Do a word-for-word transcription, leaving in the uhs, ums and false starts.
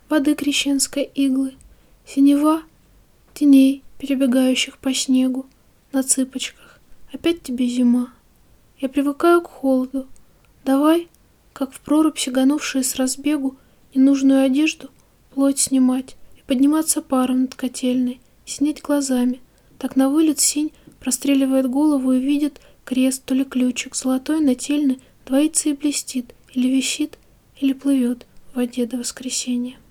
воды крещенской иглы, синева теней, перебегающих по снегу на цыпочках. Опять тебе зима. Я привыкаю к холоду. Давай, как в прорубь сиганувшие с разбегу, ненужную одежду, плоть снимать и подниматься паром над котельной, синеть глазами. Так на вылет синь простреливает голову и видит крест, то ли ключик, золотой, нательный, двоится и блестит, или висит, или плывет в воде до воскресенья.